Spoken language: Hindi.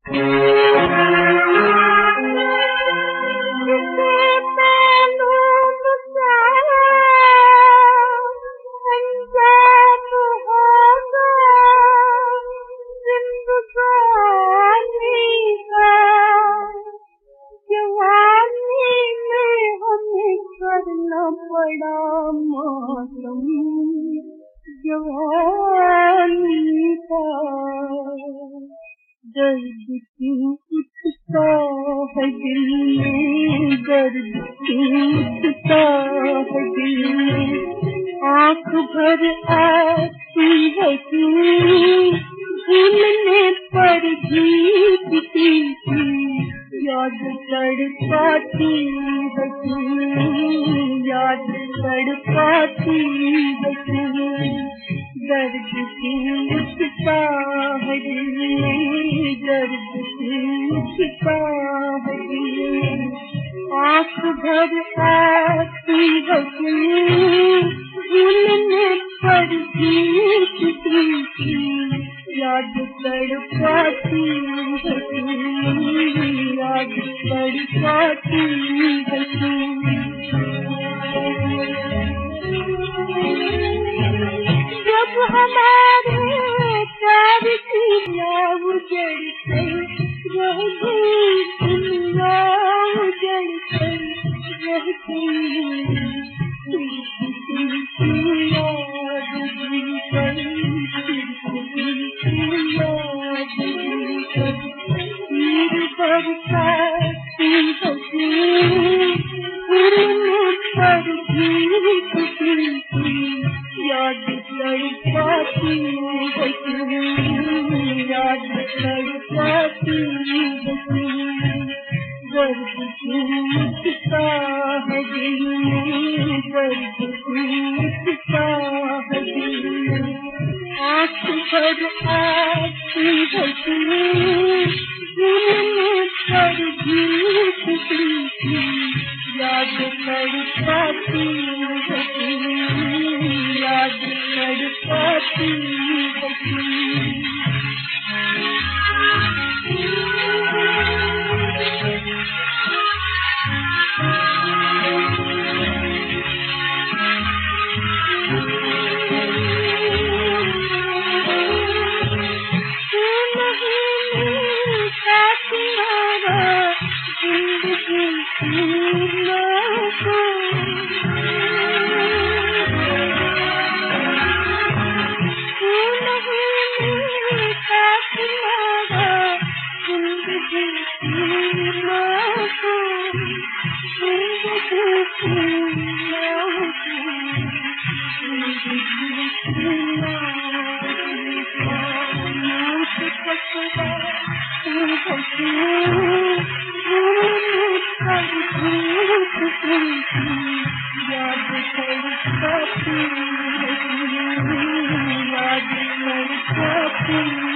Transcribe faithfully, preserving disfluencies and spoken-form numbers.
बड़ा मौसम जवानी का दर्द क्यों उठता है दिल में, दर्द क्यों उठता है दिल में, आँख भर आती है क्यों भूलने पर भी किसी की याद तड़पाती है क्यों, याद तड़पाती है क्यों, दर्द क्यों उठता है दिल में, दर्द क्यों उठता है दिल में, आँख भर आती है क्यों भूलने पर भी किसी की याद तड़पाती है क्यों, याद तड़पाती है क्यों। जब हमारे प्यार की नाव उजड़ कर रह गई, दुनिया उजड़ कर रह गई, बरसाती पर भी याद तड़पाती है क्यों, याद तड़पाती है क्यों, दर्द क्यों उठता है दिल में, दर्द क्यों उठता है दिल में, आँख भर आती है क्यों भूलने पर भी किसी की याद तड़पाती है क्यों, याद तड़पाती है क्यों। याद तड़पाती है, याद तड़पाती